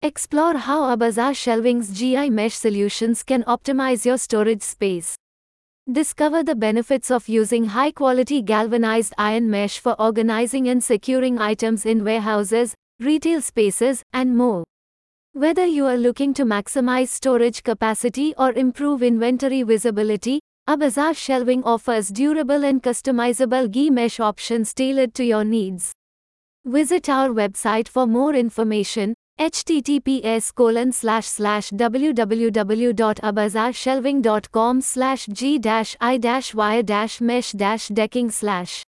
Explore how Abaza Shelving's GI mesh solutions can optimize your storage space. Discover the benefits of using high-quality galvanized iron mesh for organizing and securing items in warehouses, retail spaces, and more. Whether you are looking to maximize storage capacity or improve inventory visibility, Abaza Shelving offers durable and customizable GI mesh options tailored to your needs. Visit our website for more information: https://www.abazashelving.com/g-i-wire-mesh-decking/